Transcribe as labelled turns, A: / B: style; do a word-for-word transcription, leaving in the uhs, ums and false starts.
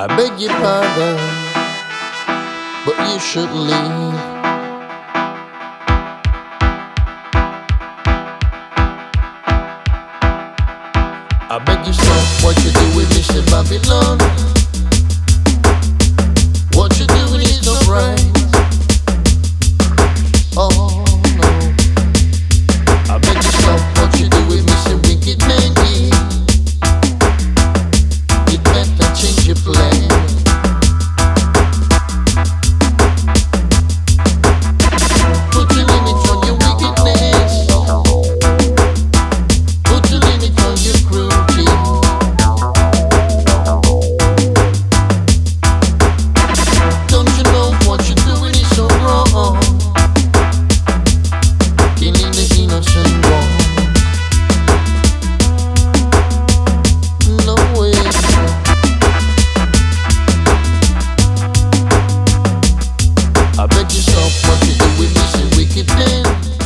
A: I beg your pardon, but you should leave. I beg you stop what you do with Mister Babylon. What you doing is not right. Oh no. I beg you stop what you do with Mister Wicked Man. You better change your plan. Put your limit on your wickedness. Put your limit on your cruelty. Don't you know what you're doing is so wrong? Killing the innocent one. No way. I beg you stop what you do with Mister Wicked Man.